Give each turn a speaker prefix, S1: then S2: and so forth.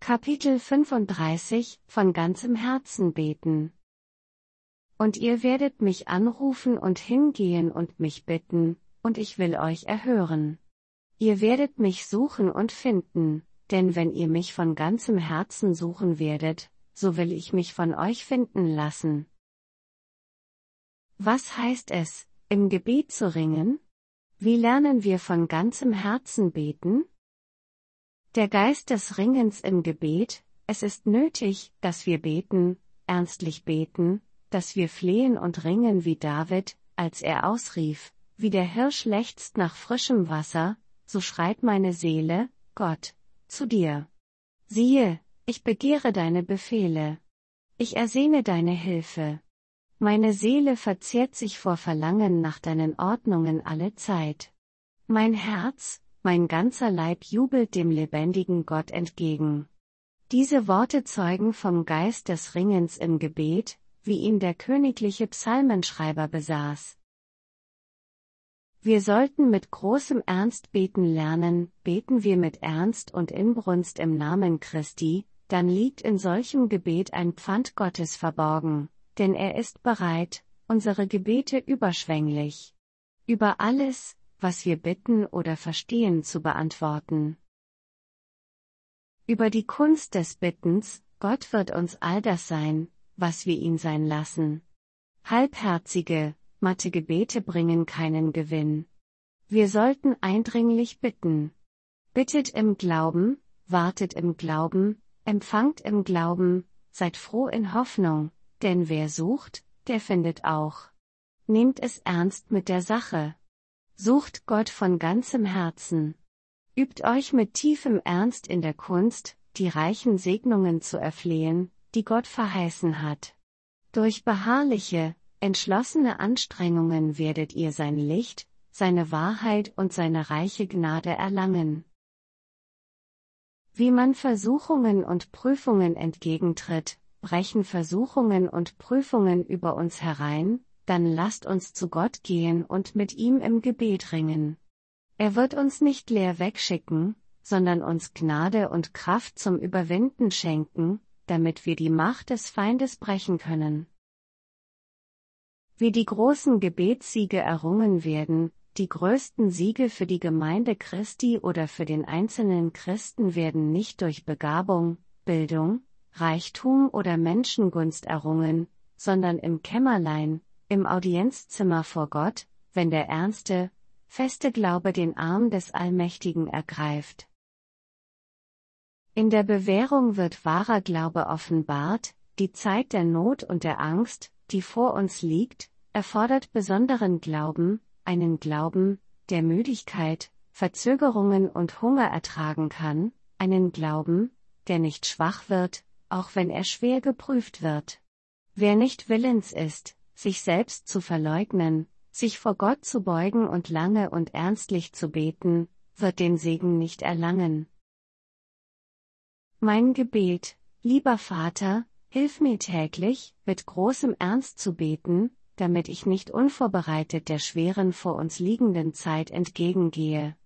S1: Kapitel 35 Von ganzem Herzen beten. Und ihr werdet mich anrufen und hingehen und mich bitten, und ich will euch erhören. Ihr werdet mich suchen und finden, denn wenn ihr mich von ganzem Herzen suchen werdet, so will ich mich von euch finden lassen. Was heißt es, im Gebet zu ringen? Wie lernen wir von ganzem Herzen beten? Der Geist des Ringens im Gebet: Es ist nötig, dass wir beten, ernstlich beten, dass wir flehen und ringen wie David, als er ausrief: Wie der Hirsch lechzt nach frischem Wasser, so schreit meine Seele, Gott, zu dir. Siehe, ich begehre deine Befehle. Ich ersehne deine Hilfe. Meine Seele verzehrt sich vor Verlangen nach deinen Ordnungen alle Zeit. Mein Herz, mein ganzer Leib jubelt dem lebendigen Gott entgegen. Diese Worte zeugen vom Geist des Ringens im Gebet, wie ihn der königliche Psalmenschreiber besaß. Wir sollten mit großem Ernst beten lernen. Beten wir mit Ernst und Inbrunst im Namen Christi, dann liegt in solchem Gebet ein Pfand Gottes verborgen, denn er ist bereit, unsere Gebete überschwänglich, über alles, was wir bitten oder verstehen, zu beantworten. Über die Kunst des Bittens: Gott wird uns all das sein, was wir ihn sein lassen. Halbherzige, matte Gebete bringen keinen Gewinn. Wir sollten eindringlich bitten. Bittet im Glauben, wartet im Glauben, empfangt im Glauben, seid froh in Hoffnung, denn wer sucht, der findet auch. Nehmt es ernst mit der Sache. Sucht Gott von ganzem Herzen. Übt euch mit tiefem Ernst in der Kunst, die reichen Segnungen zu erflehen, die Gott verheißen hat. Durch beharrliche, entschlossene Anstrengungen werdet ihr sein Licht, seine Wahrheit und seine reiche Gnade erlangen. Wie man Versuchungen und Prüfungen entgegentritt: Brechen Versuchungen und Prüfungen über uns herein, dann lasst uns zu Gott gehen und mit ihm im Gebet ringen. Er wird uns nicht leer wegschicken, sondern uns Gnade und Kraft zum Überwinden schenken, damit wir die Macht des Feindes brechen können. Wie die großen Gebetssiege errungen werden: Die größten Siege für die Gemeinde Christi oder für den einzelnen Christen werden nicht durch Begabung, Bildung, Reichtum oder Menschengunst errungen, sondern im Kämmerlein, im Audienzzimmer vor Gott, wenn der ernste, feste Glaube den Arm des Allmächtigen ergreift. In der Bewährung wird wahrer Glaube offenbart. Die Zeit der Not und der Angst, die vor uns liegt, erfordert besonderen Glauben, einen Glauben, der Müdigkeit, Verzögerungen und Hunger ertragen kann, einen Glauben, der nicht schwach wird, auch wenn er schwer geprüft wird. Wer nicht willens ist, sich selbst zu verleugnen, sich vor Gott zu beugen und lange und ernstlich zu beten, wird den Segen nicht erlangen. Mein Gebet: Lieber Vater, hilf mir täglich, mit großem Ernst zu beten, damit ich nicht unvorbereitet der schweren vor uns liegenden Zeit entgegengehe.